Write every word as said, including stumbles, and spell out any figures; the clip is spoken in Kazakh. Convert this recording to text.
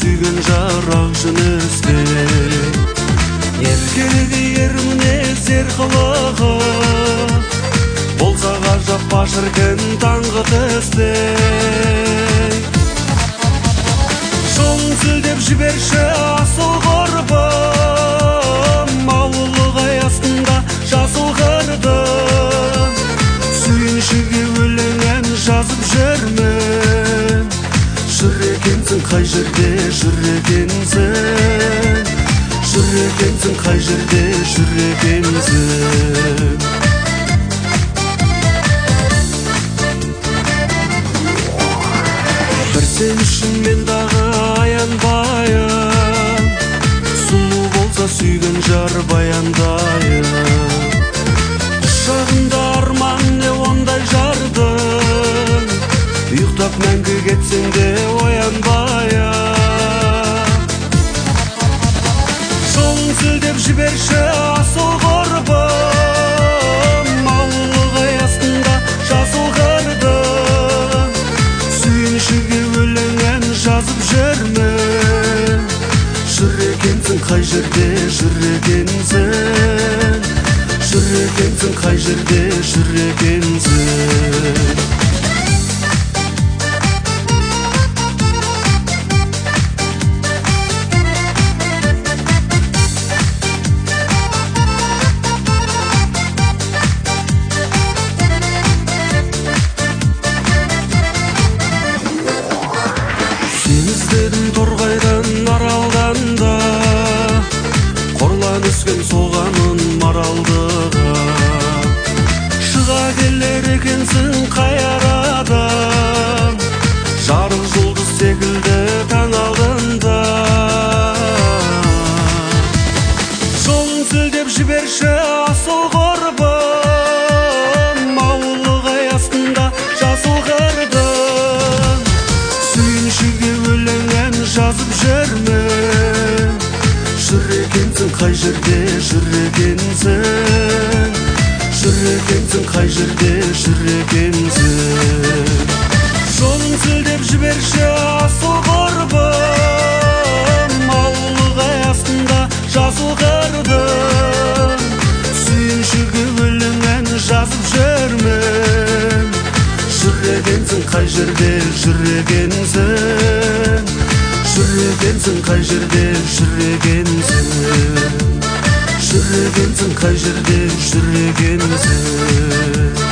сүйген жарақ жынысты. Еркелігі ер мінез ер қылығы, болса ғажап башыркін таңғы тісті. Жолын сілдеп жіберші асыл құрбым, ауылық аясында жасыл қырдым. Сүйіншіге өлеңін жазып жүрмін, жүр екенсің қай жерде жүр екенсің, жүр екенсің қай жерде жүр екенсің. Бір сен үшін мен дағы аянбайым, сұлу болса сүйген жар баяндайым. Құшағында арман не ондай жардың, ұйықтап мәңгі кетсең де оянбайым. Жолын сілдеп жіберші асыл құрбым, ауылық аясында жасыл қырдым. Сүйіншіге өлеңін жазып жүрмін, жүр екенсің қай жерде жүр екенсің, жүр екенсің қай жерде жүр екенсің. Сен іздедім торғайдан аралдан да, қорлан өскен соғамын маралдыға. Шыға келер екенсің қай арадан, жарық жұлдыз секілді таң алдында. Жолын сілдеп жіберші асыл құрбым, ауылық аясында жасыл қырдым. Сүйіншіге өлеңін жазып жүрмін, жүр екенсің қай жерде жүр екенсің, жүр екенсің қай жерде жүр екенсің. Жолын сілдеп жіберші асыл құрбым, ауылық аясында жасыл қырдым. Сүйіншіге өлеңін жазып жүрмін, жүр екенсің қай жерде жүр екенсің, жүр екенсің қай жерде жүр екенсің, жүр екенсің қай жерде жүр екенсің.